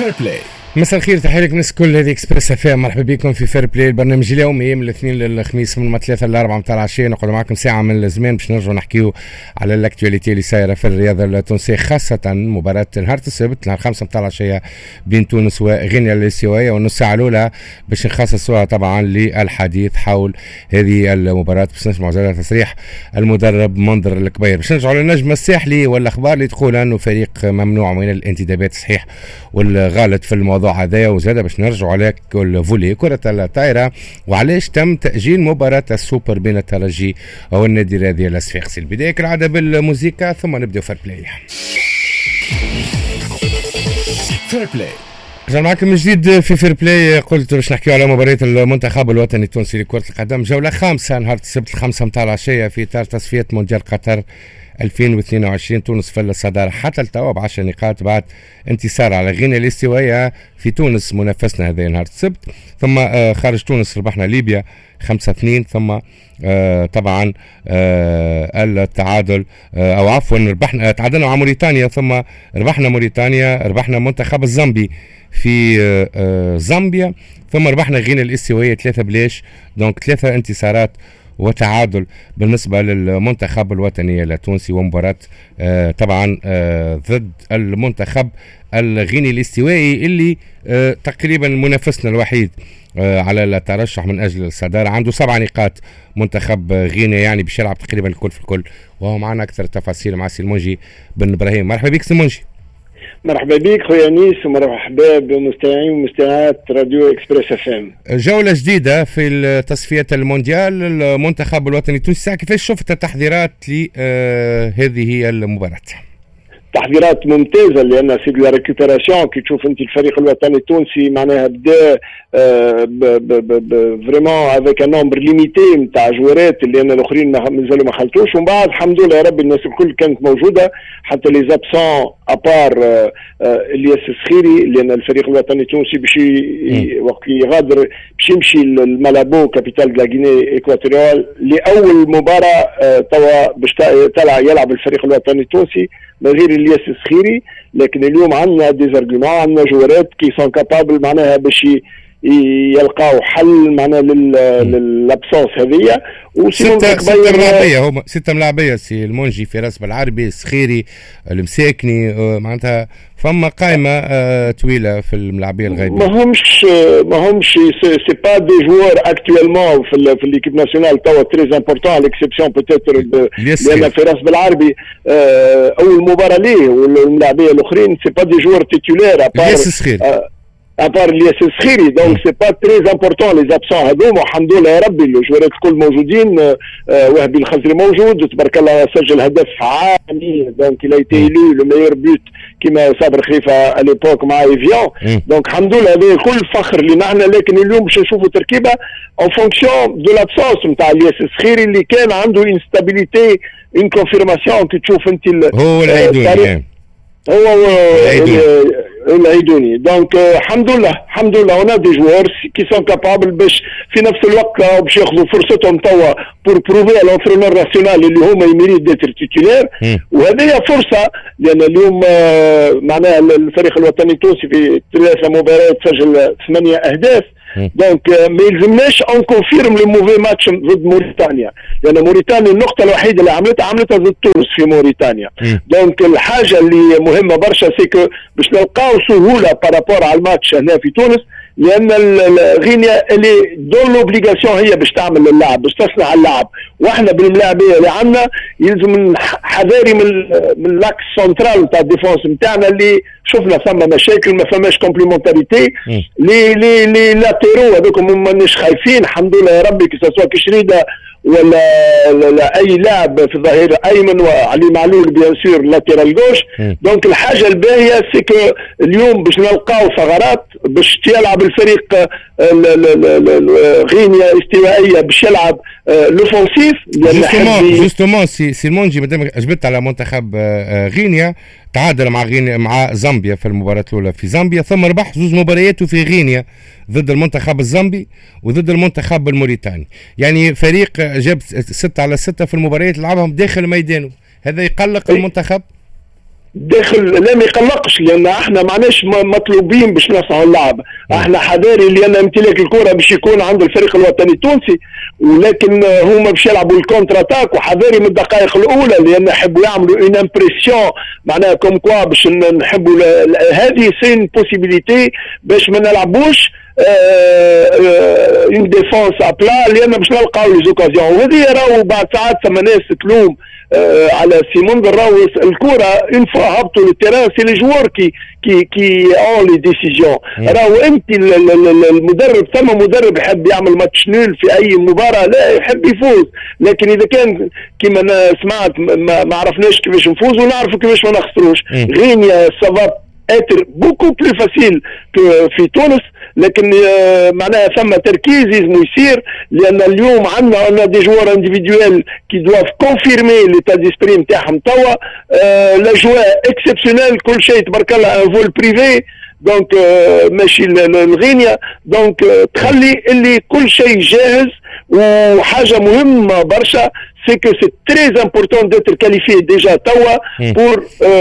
فير بلاي. مساء الخير، تحية لك الناس الكل. هذه اكسبريس افام، مرحبا بكم في فير بلاي، البرنامج اليومي من الاثنين للخميس من 3 ل 4 متاع العشية. نقعد معكم ساعة من الزمان باش نرجعوا نحكيو على الاكتواليتي اللي سايرة في الرياضة التونسية، خاصة مباراة نهار السبت نهار 5 متاع العشية بين تونس وغينيا الاستوائية، والنص ساعة الأولى باش نخصصوها طبعا للحديث حول هذه المباراة. باش نسمعوا زاد تصريح المدرب منذر الكبير، باش نرجعوا للنجم الساحلي والاخبار اللي تقول انه فريق ممنوع من الانتدابات صحيح والغالط في الموضوع هذايا، وزاد باش نرجعوا على الفولي كرة الطائرة وعلاش تم تأجيل مباراة السوبر بين الترجي والنادي الرياضي الصفاقسي. البداية كالعادة بالموسيقى ثم نبدأ فير بلاي. فير بلاي رجع معكم من جديد في فير بلاي. قلت باش نحكيو على مباراة المنتخب الوطني التونسي لكرة القدم، جولة خامسة نهار السبت 5 متاع العشية في إطار تصفية مونديال قطر 2022. تونس في الصدارة حتى التوا ب10 نقاط بعد انتصار على غينيا الاستوائية في تونس منافسنا هذا نهار السبت. ثم خارج تونس ربحنا ليبيا 5-2، ثم طبعا التعادل او عفوا ربحنا تعادلنا مع موريتانيا، ثم ربحنا موريتانيا، ربحنا منتخب الزامبي في زامبيا، ثم ربحنا غينيا الاستوائية 3-0. دونك 3 انتصارات وتعادل بالنسبة للمنتخب الوطني التونسي، ومباراة طبعا ضد المنتخب الغيني الاستوائي اللي تقريبا منافسنا الوحيد على الترشح من أجل الصدارة، عنده 7 نقاط منتخب غينيا، يعني باش يلعب تقريبا الكل في الكل. وهو معنا أكثر التفاصيل مع سيمونجي بن إبراهيم. مرحبا بك سيمونجي. مرحبا بك خويا نيس، ومرحبا بمستمعين ومستمعات راديو اكسبريس اف ام. جولة جديدة في تصفية المونديال، المنتخب الوطني التونسي كيفاش شفت التحضيرات لهذه المباراة؟ تحضيرات ممتازه، لان سي دو لا ريكوبيراسيون. كي تشوف انت الفريق الوطني التونسي معناها بدا فريمون افيك ان نومبر ليميتي نتاع جوارات اللي انا الاخرين مازالوا ما خلطوش، ومن بعد الحمد لله يا رب الناس الكل كانت موجوده، حتى لي زابسون ابار الياس السخيري، لان الفريق الوطني التونسي باش وقت يغادر باش يمشي لمالابو كابيتال دلا غيني ايكواتوريال لاول مباراه توا باش يلعب الفريق الوطني التونسي من غير الياس السخيري. لكن اليوم عندنا ديزارجومون، عندنا جوارات كي سون كابابل معناها باش يلقاو حل معناها للابسونس هذيا. ستة ملاعبية سي المونجي، فراس بالعربي، السخيري، المساكني، معناتها فما قائمة طويلة في الملاعبية الغايبة. ما همش سي با دي جوار اكتويلمون في ليكيب ناسيونال توا تري امبورطون، على اكسبسيون بوتيتر لان فراس بالعربي اول مباراة ليه، والملاعبية الاخرين سي با دي جوار تيتولير ابار الياس السخيري. دونك سي با تري امبورطون لي زابسون هذوما، والحمد لله يا ربي الجوارات الكل موجودين. وهبي الخزري موجود وتبارك الله سجل هدف عالي، دونك il a été élu le meilleur but كما صابر خليفه اليبوك مع ايفيان. دونك الحمد لله هذا كل فخر لنا احنا. لكن اليوم باش نشوفوا تركيبه اون فونكسيون دو لابسونس نتاع الياس السخيري اللي كان عنده انستابيليتي اون كونفيرماسيون. كي تشوف انت هو العيدوني العيدوني. دونك الحمد لله اون دي جوار كي سون كابابل باش في نفس الوقت باش ياخذوا فرصتهم توا بور بروفي على لونترينور ناسيونال اللي هما يميريت ديتر تيتولير. وهذه فرصه، لان اليوم معناها الفريق الوطني التونسي في 3 مباريات سجل 8 اهداف. دونك ما يلزمناش ان كونفيرم لو موفي ماتش ضد موريتانيا، لان موريتانيا النقطه الوحيده اللي عملتها ضد تونس في موريتانيا. دونك الحاجه اللي مهمه برشا سيكو باش نلقاو سهوله بارابور على الماتش هنا في تونس، لان غينيا اللي دون لوبليغاسيون هي باش تعمل اللعب، باش تصنع اللعب، واحنا بالملاعبيه اللي عندنا يلزم حذاري من اللاكس سنترال نتاع الديفونس نتاعنا اللي شفنا ثم مشاكل، ما فماش كومبليمونتاريتي. لي لاتيرو هذوك مانيش خايفين الحمد لله يا ربي، كي سوا كشريده ولا اي لاعب في الظهير ايمن، وعلي معلول بيان سور لاتيرال جوش. دونك الحاجه الباهيه سيكو اليوم باش نلقاو ثغرات باش يلعب الفريق غينيا استوائيه باش يلعب لوفونسيف. جوستومون سي المونجي مادام جبت على منتخب غينيا، تعادل مع غينيا مع زامبيا في المباراة الأولى في زامبيا، ثم ربح 2 مبارياته في غينيا ضد المنتخب الزامبي وضد المنتخب الموريتاني. يعني فريق جاب 6 على 6 في المباريات اللي لعبهم داخل ميدانه، هذا يقلق المنتخب؟ داخل لا ما يقلقش، لان احنا معناش مطلوبين باش نصنعوا اللعب. احنا حذاري لان امتلاك الكره باش يكون عند الفريق الوطني التونسي، ولكن هما باش يلعبوا الكونتر اتاك، وحذاري من الدقائق الاولى لان يحبوا يعملوا اون امبرسيون معناها كوم كوا باش نحبوا هذه سين بوسيبيليتي باش ما نلعبوش اون ديفونس ابلا، لان باش نلقاو لي زوكازيون. وهذه راهو بعد ساعات ثم ناس تلوم على سيمون راهو الكره اون فوا هبطوا للتيران سي لي جوار كي اون لي ديسيزيون. راهو انت المدرب، ثم مدرب يحب يعمل ماتش نول في اي مباراه، لا يحب يفوز، لكن اذا كان كما انا سمعت ما عرفناش كيفاش نفوزوا ونعرفوا كيفاش ما نخسروش. غينيا سافا être beaucoup plus facile que في تونس، لكن معناها ثم تركيز لازم يصير، لان اليوم عندنا دي جوار انديفيدويل كي دواف كونفيرمي ليتا ديسبري نتاعهم توا. لا جوا اكسبسيونيل، كل شيء تبارك الله، ان فول بريفي دونك ماشي الغينيا، دونك تخلي اللي كل شيء جاهز. وحاجه مهمه برشا c'est que c'est très important d'être qualifié déjà توا pour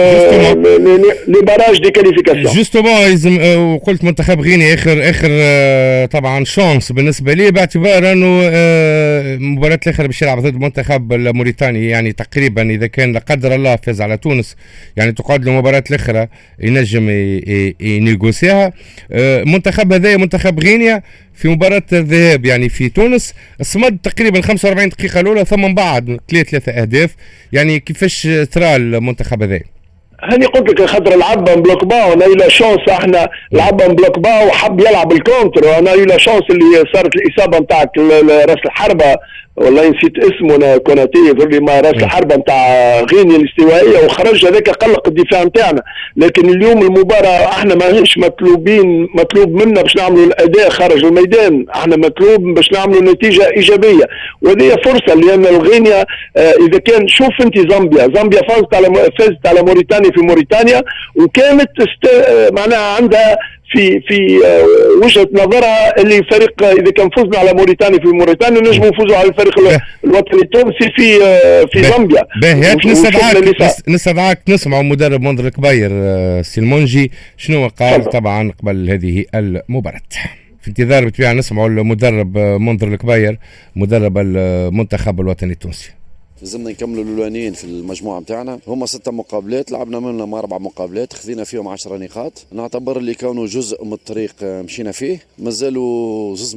les barrages de qualification. Justement وقلت منتخب غينيا اخر طبعا شانس بالنسبه لي، باعتبار انه المباراه الاخيره باش يلعب ضد منتخب الموريتاني، يعني تقريبا اذا كان لا قدر الله فاز على تونس يعني تقعد له المباراه الاخيره ينجم ينيغوسيها. منتخب هذا منتخب غينيا في مباراة الذهاب يعني في تونس صمد تقريبا 45 دقيقة الأولى، ثم من بعد 3 أهداف. يعني كيفاش ترى المنتخب هذا؟ هاني قلت لك خاطر لعبها بلوك با، انا لا شانس احنا لعبها بلوك با وحب يلعب الكونتر، انا لا شانس اللي صارت الاصابه نتاعك راس الحربه، والله نسيت اسمه انا كوناتي يقول لي ما راس الحربه نتاع غينيا الاستوائيه، وخرج هذاك قلق الدفاع نتاعنا. لكن اليوم المباراه احنا ماهيش مطلوب منا باش نعملوا الاداء خارج الميدان، احنا مطلوب باش نعملوا نتيجه ايجابيه، وهذه فرصه. لان الغينيا اذا كان شوف انت زامبيا فازت على موريتانيا في موريتانيا، وكانت معناها عندها في وجهه نظرها اللي فريق اذا كان فزنا على موريتانيا في موريتانيا نجموا نفوزوا على الفريق الوطني التونسي في زامبيا. نستدعاك نسمعوا مدرب منذر الكبير سيلمونجي شنو قال طبعا قبل هذه المباراه. في انتظار بالطبيعه نسمعوا المدرب منذر الكبير مدرب المنتخب الوطني التونسي. لازمنا نكملوا الاولانيين في المجموعه بتاعنا، هما 6 مقابلات لعبنا منهم 4 مقابلات خذينا فيهم 10 نقاط، نعتبر اللي كانوا جزء من الطريق مشينا فيه. مازالوا 2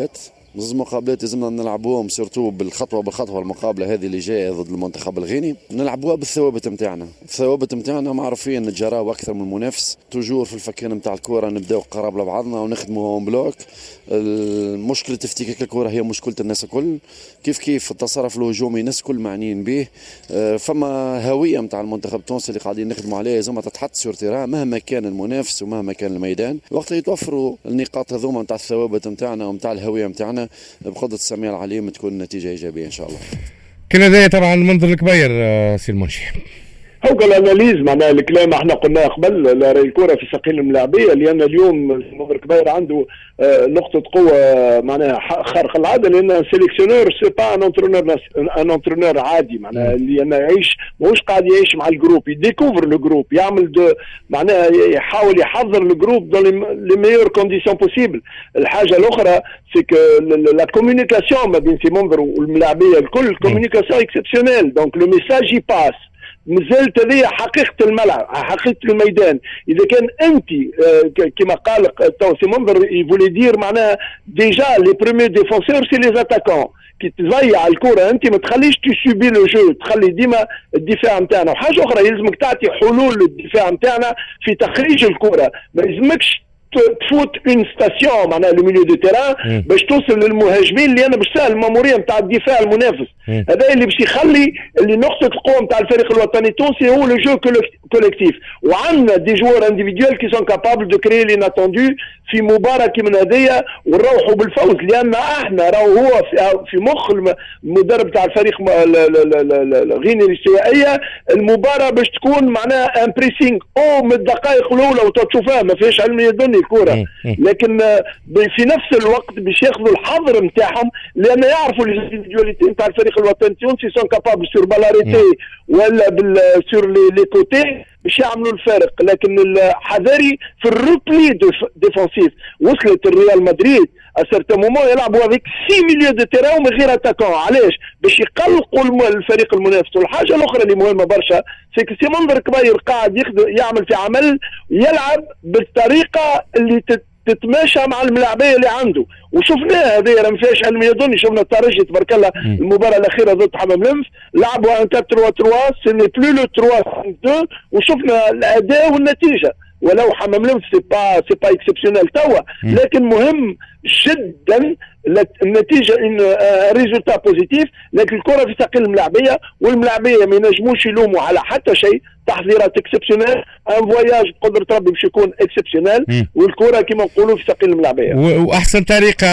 مقابلات لازمنا نلعبوهم سيرتو بالخطوه المقابله هذه اللي جايه ضد المنتخب الغيني، نلعبوها بالثوابت نتاعنا معروفين نتجراو اكثر من المنافس، توجور في الفكان نتاع الكره نبداو قراب لبعضنا ونخدموا هون بلوك. المشكله تفتيك الكره هي مشكله الناس الكل، كيف التصرف الهجومي الناس الكل معنيين به. فما هويه نتاع المنتخب التونسي اللي قاعدين نخدموا عليها لازم تتحط سور تيران مهما كان المنافس ومهما كان الميدان. وقت يتوفروا النقاط هذوما نتاع الثوابت نتاعنا ونتاع الهويه نتاعنا بقدرة السميع العليم تكون نتيجة إيجابية إن شاء الله. كان هذا طبعا المنظر الكبير سيلمونشي. هو الاناليز معناها الكلام احنا قلناه قبل، لا الكره في ساقين الملاعبيه، لان اليوم المنظر الكبير عنده نقطه قوه معناها خارق العاده، لان سيليكسيونور سي با ان انترونور عادي معناها، لان يعيش ماهوش قاعد يعيش مع الجروب، يديكوفر لو جروب، يعمل معناها يحاول يحضر الجروب دون لي ميور كونديسيون بوسيبل. الحاجه الاخرى سي كو لا كومونيكاسيون ما بين سي منظر والملاعبيه الكل كومونيكاسيون اكسبسيونيل، دونك لو ميساج يباس. مازالت هذه حقيقه الملعب، حقيقه الميدان. اذا كان انت كما قال سي منظر يفولي دير معناها ديجا لي بريمير ديفونسور سي لي اتاكون، كي تضيع الكره انت ما تخليش تسوبي لو جو، تخلي ديما الدفاع نتاعنا. وحاجه اخرى يلزمك تعطي حلول للدفاع نتاعنا في تخريج الكره، ما يلزمكش تفوت اون ستاسيون معناها لو ميليو دو تيران باش توصل للمهاجمين اللي انا باش سهل الماموريه نتاع الدفاع المنافس. هذا اللي باش يخلي اللي نقطه القوه نتاع الفريق الوطني التونسي هو لو جو كوليكتيف. وعندنا دي جوار انديفيدويل كي سون كابابل دو كريي ليناتوندو في مباراه كيما هذيا ونروحوا بالفوز، لان احنا راهو هو في مخ المدرب تاع الفريق الغيني الاستوائيه المباراه باش تكون معناها ان بريسينغ او من الدقائق الاولى وتشوفها ما فيهاش علم يدني الكرة، لكن في نفس الوقت باش ياخذوا الحظر نتاعهم، لان يعرفوا الانديفيدواليتي نتاع الفريق الوطني التونسي سون كابابل سور بالاريتي ولا سور لي كوتي باش يعملوا الفارق. لكن الحذري في الروبلي ديفونسيف وصلت الريال مدريد اسرت مومون يلعبوا افيك 6 ميليو دو تيران من غير اتاكون. علاش؟ باش يقلقوا الفريق المنافس. والحاجه الاخرى اللي مهمه برشا سي منظر كبير قاعد يعمل في عمل يلعب بالطريقه اللي تتماشى مع الملاعبيه اللي عنده، وشفناها هذه راه ما فيهاش علم يظن. شفنا الترجي تبارك الله المباراه الاخيره ضد حمام لمس لعبوا 1 4 3 3 سي ني بلو لو 3 5 2 وشفنا الاداء والنتيجه. ولو حمام لمس سي با اكسبسيونيل توا، لكن مهم جدا النتيجه ان ريزولتا بوزيتيف. لكن الكره في ثقيل الملاعبيه، والملاعبيه ما ينجموش يلوموا على حتى شيء. تحضيرات اكسبسيونيل، ان فواياج بقدره ربي باش يكون اكسبسيونيل، والكره كما نقولوا في ثقيل الملاعبيه. واحسن طريقه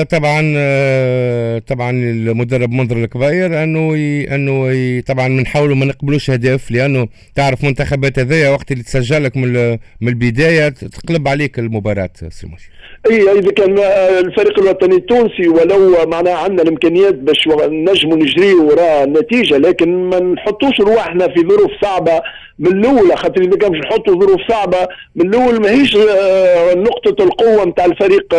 طبعا المدرب منذر الكباير انه طبعا بنحاولوا ما نقبلوش هدف، لانه تعرف منتخبات هذايا وقت اللي تسجلك من البدايه تقلب عليك المباراه سيموش. اذا كان الفريق الوطني التونسي ولو معنا عندنا الامكانيات باش نجموا نجريوا وراء النتيجه، لكن ما نحطوش رواحنا في ظروف صعبه من الاول، خاطر اذا كان باش نحطوا ظروف صعبه من الاول ماهيش نقطه القوه نتاع الفريق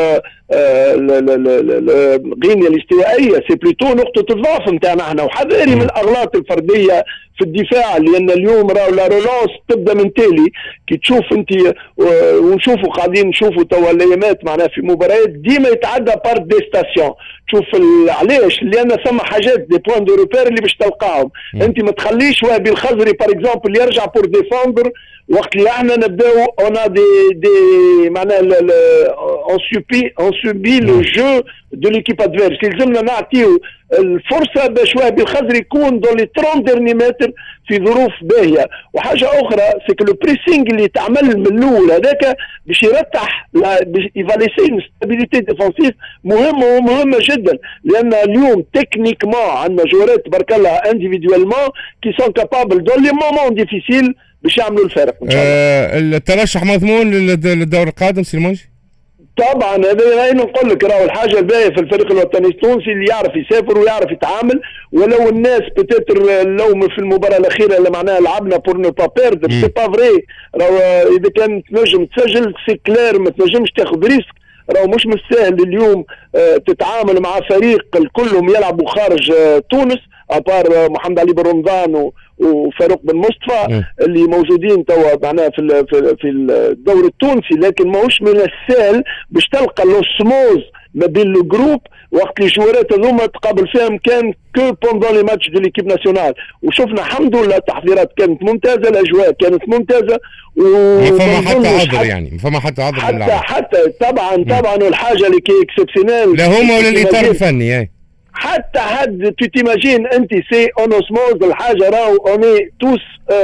غينيا الاستوائيه، سي بلوتو نقطه الضعف نتاعنا احنا. وحذاري من الاغلاط الفرديه في الدفاع، لان اليوم راهو لا رولانس تبدا من تالي كي تشوف انت ونشوفوا قاعدين نشوفوا توا الايامات معناها في مباريات ديما يتعدى بار دي ستاسيون. تشوف علاش؟ لان ثم حاجات دي بوان دو روبير اللي باش تلقاهم. انت ما تخليش وهبي الخزري بار اكزومبل يرجع بور ديفوندر وقت اللي احنا نبداو اون دي معناها اون سوبي لو جو دو ليكيب ادفيرس. لازمنا نعطيو الفرصه باش وهبي الخزري يكون دون لي 30 ديرني متر في ظروف باهيه. وحاجه اخرى سي لو بريسينغ اللي تعمل من الاول هذاك باش يرتاح ايفاليسي ستابيليتي ديفونسيف مهمه جدا، لان اليوم تكنيكمون عندنا جورات تبارك الله انديفيدوالمون كي سون كابابل دون لي مومون ديفيسيل باش يعملوا الفارق ان شاء الله. الترشح مضمون للدور القادم سيمونجي؟ طبعا هذا نقول لك راهو الحاجه الباهيه في الفريق الوطني التونسي اللي يعرف يسافر ويعرف يتعامل. ولو الناس بتتر اللوم في المباراه الاخيره اللي معناها لعبنا بور نو با بيردر، سي با فري. راهو اذا كان تنجم تسجل سي كلير، ما تنجمش تاخذ ريسك. راهو مش مستاهل اليوم تتعامل مع فريق كلهم يلعبوا خارج تونس ابار محمد علي بن رمضان وفاروق بن مصطفى اللي موجودين توا معناها في الدوري التونسي. لكن ماهوش من السهل باش تلقى لوسموز ما بين لو جروب وقت اللي الجوارات هذوما تقابل فيهم كان كو بوندون لي ماتش دو ليكيب ناسيونال. وشفنا الحمد لله التحضيرات كانت ممتازه، الاجواء كانت ممتازه، وما حتى عذر يعني ما حتى عذر حتى طبعا والحاجه اللي كي اكسبسيونيل لا هما ولا الاطار الفني حتى حد تو تيماجين انت سي اون اوسموز. الحاجه راهو اوني توس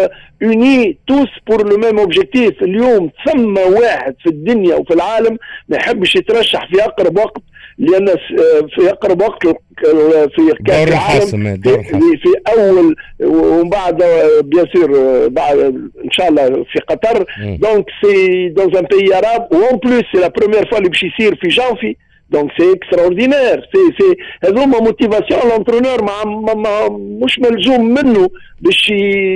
اوني توس بور لو ميم اوبجيكتيف. اليوم ثم واحد في الدنيا وفي العالم ما يحبش يترشح في اقرب وقت، لان في اقرب وقت في كاس العالم في اول ومن بعد بيان سور بعد ان شاء الله في قطر. دونك سي دون ان بيي عرب وان بلوس سي لا بروميير فوا اللي باش يصير في جانفي. دونك سي اكستراوردينير. سي هذوما موتيفاسيون لونترونور مش ملزوم منه باش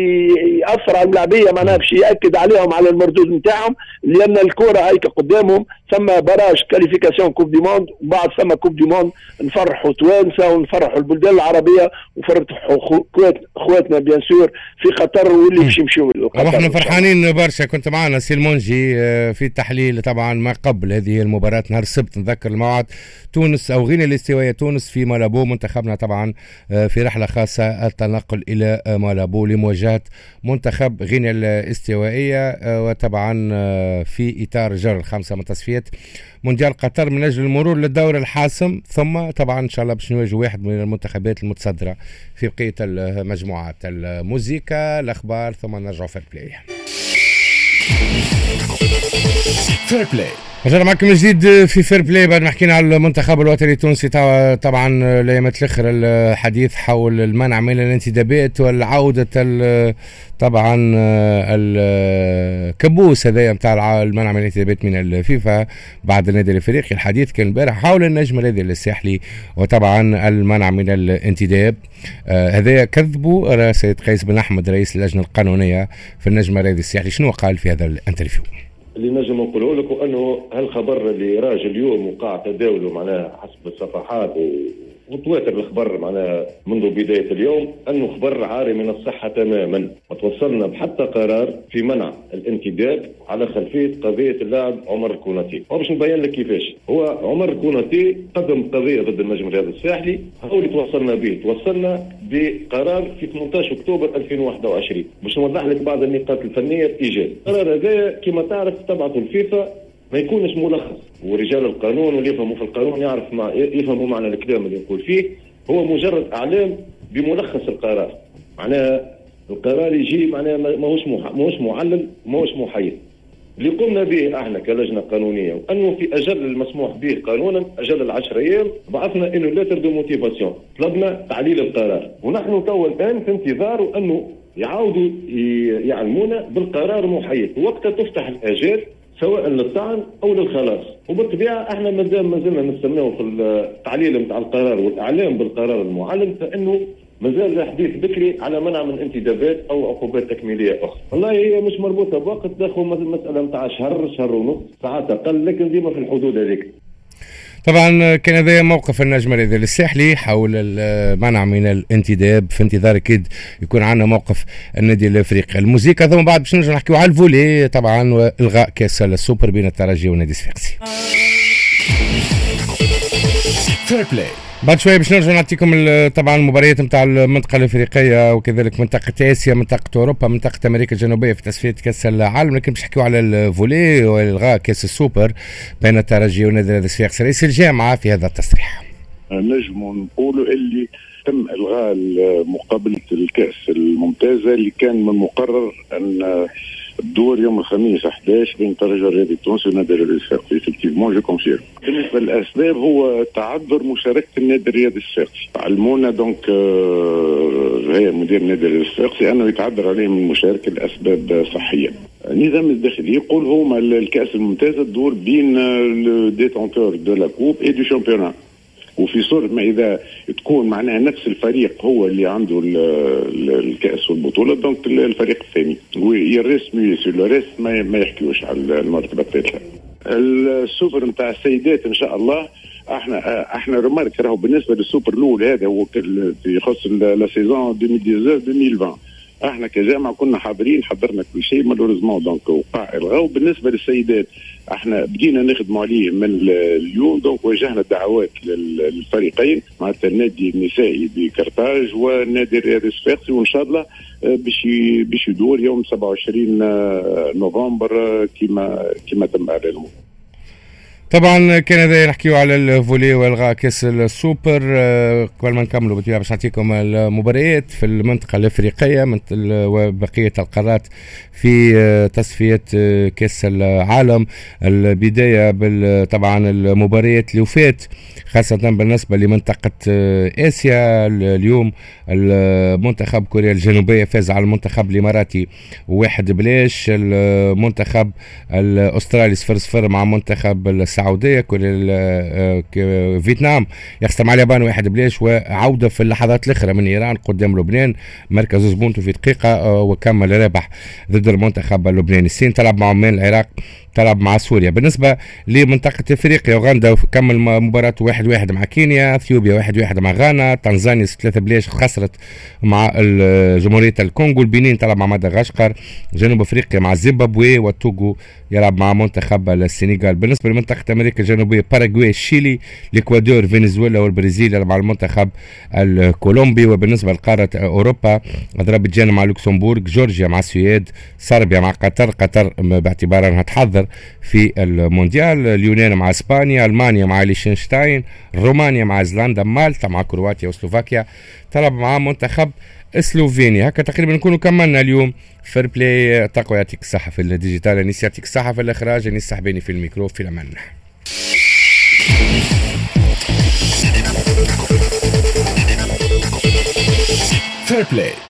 ياثر على الملاعبيه معناها باش ياكد عليهم على المردود نتاعهم، لان الكره هيك قدامهم ثم براج كاليفيكاسيون كوب دي موند وبعد ثم كوب دي موند. نفرحوا توانسه ونفرحوا البلدان العربيه ونفرحوا خواتنا بيان سور في قطر واللي باش يمشيوا لقطر. احنا فرحانين برشا. كنت معنا سي المونجي في التحليل طبعا ما قبل هذه المباراه نهار السبت نذكر الموعد تونس او غينيا الاستوائيه تونس في مالابو. منتخبنا طبعا في رحله خاصه التنقل الى مالابو لمواجهه منتخب غينيا الاستوائيه، وطبعا في اطار جر الخمسه من تصفيات مونديال قطر من اجل المرور للدور الحاسم، ثم طبعا ان شاء الله باش نواجه واحد من المنتخبات المتصدره في بقيه المجموعات. الموسيقى الاخبار ثم نرجعوا في البلاي. فير بلاي. رجعنا معكم من جديد في فير بلاي بعد ما حكينا على المنتخب الوطني التونسي. طبعا الايامات الاخر الحديث حول المنع من الانتدابات والعوده طبعا الكبوس هذايا نتاع المنع من الانتدابات من الفيفا بعد النادي الافريقي. الحديث كان البارح حول النجم الرياضي الساحلي وطبعا المنع من الانتداب. هذايا كذبوا سيد قيس بن احمد رئيس اللجنه القانونيه في النجم الرياضي الساحلي. شنو قال في هذا الانترفيو؟ اللي نجم نقوله لك انه هالخبر اللي راجل اليوم وقع تداوله معناها حسب الصفحات وتواتر الخبر معناها منذ بدايه اليوم انه خبر عاري من الصحه تماما، وتوصلنا بحتى قرار في منع الانتداب على خلفيه قضيه اللاعب عمر الكوناتي. وباش نبين لك كيفاش هو عمر الكوناتي قدم قضيه ضد النجم الرياضي الساحلي. هو اللي توصلنا به، توصلنا بقرار في 18 اكتوبر 2021. باش نوضح لك بعض النقاط الفنيه بايجاز. القرار هذا كما تعرف تبعث الفيفا ما يكونش ملخص، ورجال القانون واللي يفهموا في القانون يفهموا معنى الكلام اللي نقول فيه. هو مجرد اعلام بملخص القرار، معناها القرار يجي معناها ماهوش معلل وماهوش محيد. اللي قمنا به احنا كلجنه قانونيه وانه في اجل المسموح به قانونا اجل 10 ايام بعثنا انه لتر دو موتيفاسيون، طلبنا تعليل القرار، ونحن تو الان في انتظار انه يعاودوا يعلمونا بالقرار محيد، وقتها تفتح الاجال سواء للطعن او للخلاص. وبالطبيعه احنا ما زلنا نستناو في التعليل نتاع القرار والاعلام بالقرار المعلن، فانه مازال الحديث بكري على منع من انتدابات او عقوبات تكميليه اخرى. والله هي مش مربوطه بوقت، داخل مساله نتاع شهر ونص، ساعات اقل، لكن ديما في الحدود هذيك. طبعا كان هذا موقف النجم الرياضي الساحلي حول المنع من الانتداب، في انتظار اكيد يكون عندنا موقف النادي الافريقي. الموسيقى ثم بعد باش نرجع نحكيو على الفولي طبعا والغاء كاس السوبر بين الترجي والنادي الصفاقسي. فير بلاي. بعد شويه باش نرجع نعطيكم طبعا المباريات نتاع المنطقه الافريقيه وكذلك منطقه اسيا، منطقه اوروبا، منطقه امريكا الجنوبيه في تصفيه كاس العالم. لكن باش نحكيو على الفولي والغاء كاس السوبر بين الترجي والنادي الصفاقسي. رئيس الجامعه في هذا التصريح. نجم نقولوا اللي تم الغاء مقابله الكاس الممتازه اللي كان من المقرر ان الدور يوم الخميس 11 بين الترجي الرياضي التونسي والنادي الرياضي الصفاقسي. افكتيفمون جو كونفيرم. بالنسبه للاسباب هو تعذر مشاركه النادي الرياضي الصفاقسي. علمونا دونك هي مدير النادي الرياضي الصفاقسي انه يتعذر عليه من المشاركه لاسباب صحيه. النظام الداخلي يقول هما الكاس الممتازه الدور بين الديتونتور دو لا كوب اي دو شامبيونات، وفي صورة ما إذا تكون معناها نفس الفريق هو اللي عنده الكأس والبطولة، دونك الفريق الثاني ويرسم سولوريس ما يحكيوش على المرتبة الثالثة. السوبر نتاع السيدات إن شاء الله احنا رمارك راهو بالنسبة للسوبر الأول هذا هو يخص لا سيزون 2019-2020. احنا كجامعة كنا حاضرين، حضرنا كل شيء، مالوريزمون دونك وقع الغاء. بالنسبة للسيدات احنا بدينا نخدموا عليه من اليوم، دونك واجهنا دعوات للفريقين معناتها النادي النسائي بكرتاج والنادي الرياضي الصفاقسي، وان شاء الله باش يدور يوم 27 نوفمبر كما تم اعلانه. طبعا كان هذا نحكيو على الفولي والغاء كاس السوبر. قبل ما نكملوا بالطبيعه باش نعطيكم المباريات في المنطقه الافريقيه وبقيه القارات في تصفيه كاس العالم. البدايه طبعا المباريات اللي وفات خاصه بالنسبه لمنطقه اسيا. اليوم المنتخب كوريا الجنوبيه فاز على المنتخب الاماراتي 1-0. المنتخب الاسترالي 0-0 مع منتخب السعوديه. فيتنام يخسر مع اليابان 1-0 وعوده في اللحظات الاخرى من ايران قدام لبنان، مركز زبونته في دقيقه وكمل رابح ضد المنتخب اللبناني. الصين تلعب مع عمان، العراق تلعب مع سوريا. بالنسبه لمنطقه افريقيا اوغندا كمل مباراته 1-1 مع كينيا، اثيوبيا 1-1 مع غانا، تنزانيا 3-0 خسرت مع جمهوريه الكونغو، البنين تلعب مع مدغشقر، جنوب افريقيا مع زيمبابوي، والتوغو يلعب مع منتخب السنغال. بالنسبه لمنطقه امريكا الجنوبيه باراغواي، الشيلي، الاكوادور، فنزويلا والبرازيل يلعب مع المنتخب الكولومبي. وبالنسبه لقاره اوروبا اذربيجان مع لوكسمبورغ، جورجيا مع السويد، صربيا مع قطر باعتبارها انها تحضر في المونديال، اليونان مع اسبانيا، المانيا مع ليشنشتاين، رومانيا مع ايسلندا، مالطا مع كرواتيا وسلوفاكيا تلعب مع منتخب سلوفينيا. هكا تقريبا نكونوا كملنا اليوم فير بلاي. تقوى يعطيك الصحة في الديجيتال، انيس يعطيك الصحة في الإخراج، انيس سحباني في الميكرو. في الأمان. فير بلاي.